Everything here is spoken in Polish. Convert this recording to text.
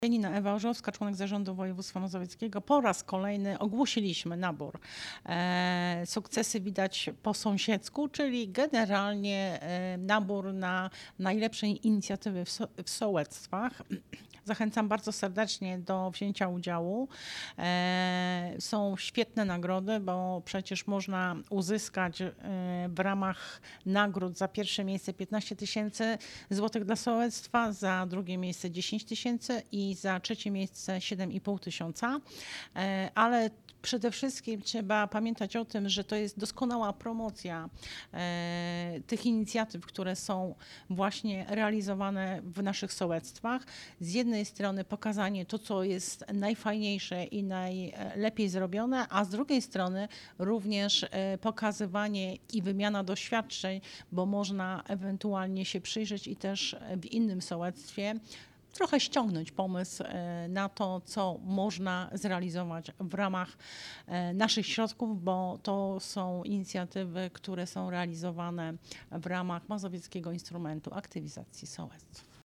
Janina Ewa Orzowska, członek Zarządu Województwa Mazowieckiego. Po raz kolejny ogłosiliśmy nabór. Sukcesy widać po sąsiedzku, czyli generalnie nabór na najlepsze inicjatywy w sołectwach. Zachęcam bardzo serdecznie do wzięcia udziału. Są świetne nagrody, bo przecież można uzyskać w ramach nagród za pierwsze miejsce 15 000 złotych dla sołectwa, za drugie miejsce 10 000 i za trzecie miejsce 7,5 tysiąca. Ale przede wszystkim trzeba pamiętać o tym, że to jest doskonała promocja tych inicjatyw, które są właśnie realizowane w naszych sołectwach. Z jednej strony pokazanie to, co jest najfajniejsze i najlepiej zrobione, a z drugiej strony również pokazywanie i wymiana doświadczeń, bo można ewentualnie się przyjrzeć i też w innym sołectwie trochę ściągnąć pomysł na to, co można zrealizować w ramach naszych środków, bo to są inicjatywy, które są realizowane w ramach Mazowieckiego Instrumentu Aktywizacji Sołectw.